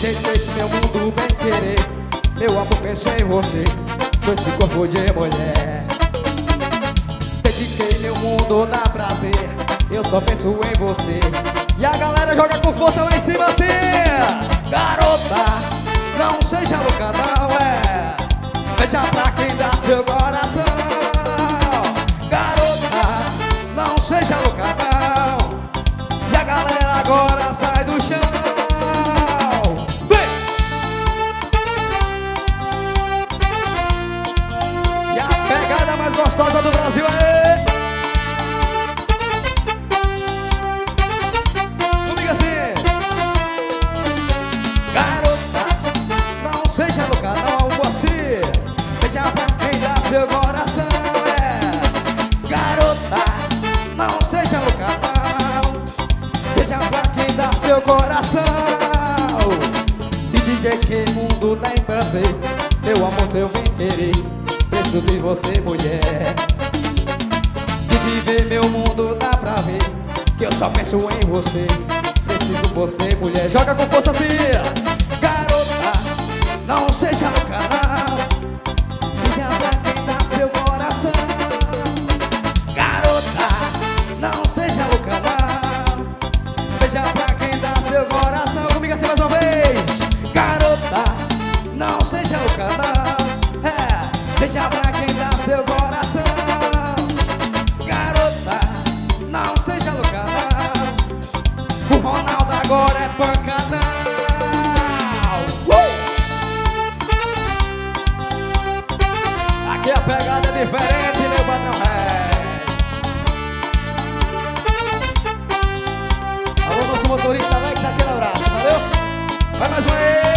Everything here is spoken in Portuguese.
feito meu mundo bem querer. Meu amor, pensei em você, com esse corpo de mulher. Dediquei meu mundo na prazer, eu só penso em você. E a galera joga com força lá em cima assim. Garota, não seja louca não, veja pra quem dá seu coração. Garota, não seja louca não. E a galera agora sai do chão. Vem! E a pegada mais gostosa do Brasil é comigo assim. Garota, não seja louca não, você veja pra quem dá seu coração. Garota, não seja louca não, veja pra quem dá seu coração. E dizer que o mundo tem prazer, meu amor, seu bem querer. Preciso de você, mulher. De viver meu mundo dá pra ver, que eu só penso em você. Preciso de você, mulher. Joga com força assim. Garota, não seja louca não, veja pra quem dá seu coração. Garota, não seja louca não, veja pra quem dá seu coração. Comigo assim mais uma vez. Garota, não seja louca não, veja pra quem dá seu coração. Garota, não seja louca não, o Ronaldo agora é pancadão. Aqui a pegada é diferente, meu patrão. Alô, nosso motorista Alex, aquele abraço, valeu? Vai mais um aí.